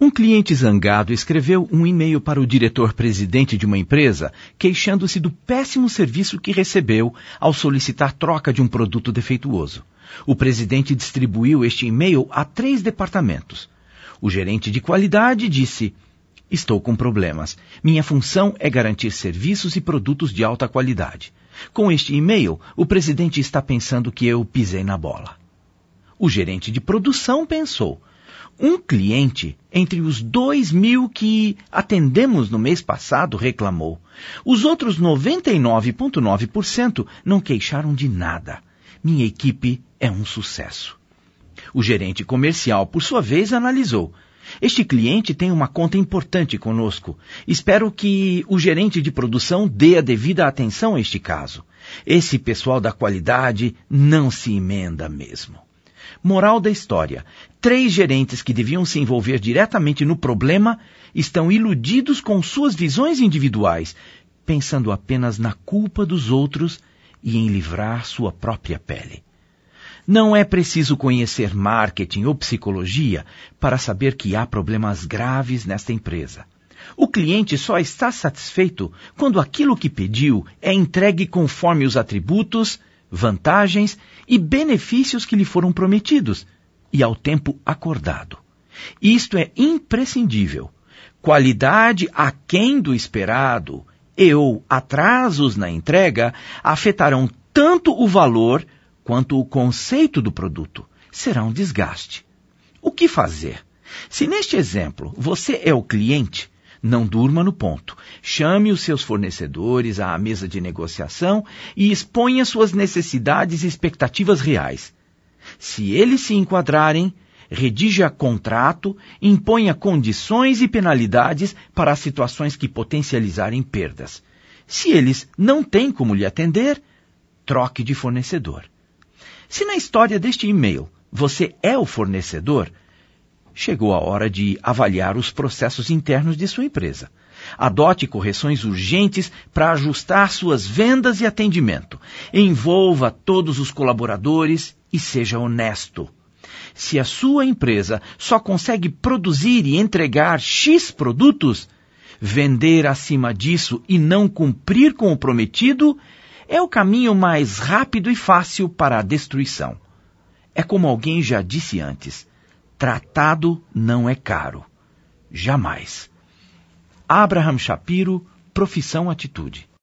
Um cliente zangado escreveu um e-mail para o diretor-presidente de uma empresa queixando-se do péssimo serviço que recebeu ao solicitar troca de um produto defeituoso. O presidente distribuiu este e-mail a 3 departamentos. O gerente de qualidade disse: "Estou com problemas. Minha função é garantir serviços e produtos de alta qualidade. Com este e-mail, o presidente está pensando que eu pisei na bola." O gerente de produção pensou: "Um cliente entre os 2.000 que atendemos no mês passado reclamou. Os outros 99,9% não queixaram de nada. Minha equipe é um sucesso." O gerente comercial, por sua vez, analisou: "Este cliente tem uma conta importante conosco. Espero que o gerente de produção dê a devida atenção a este caso. Esse pessoal da qualidade não se emenda mesmo." Moral da história: 3 gerentes que deviam se envolver diretamente no problema estão iludidos com suas visões individuais, pensando apenas na culpa dos outros e em livrar sua própria pele. Não é preciso conhecer marketing ou psicologia para saber que há problemas graves nesta empresa. O cliente só está satisfeito quando aquilo que pediu é entregue conforme os atributos, vantagens e benefícios que lhe foram prometidos e ao tempo acordado. Isto é imprescindível. Qualidade aquém do esperado ou atrasos na entrega afetarão tanto o valor quanto o conceito do produto. Será um desgaste. O que fazer? Se neste exemplo você é o cliente, não durma no ponto. Chame os seus fornecedores à mesa de negociação e exponha suas necessidades e expectativas reais. Se eles se enquadrarem, redija contrato, imponha condições e penalidades para as situações que potencializarem perdas. Se eles não têm como lhe atender, troque de fornecedor. Se na história deste e-mail você é o fornecedor, chegou a hora de avaliar os processos internos de sua empresa. Adote correções urgentes para ajustar suas vendas e atendimento. Envolva todos os colaboradores e seja honesto. Se a sua empresa só consegue produzir e entregar X produtos, vender acima disso e não cumprir com o prometido é o caminho mais rápido e fácil para a destruição. É como alguém já disse antes: tratado não é caro. Jamais. Abraham Shapiro, Profissão Atitude.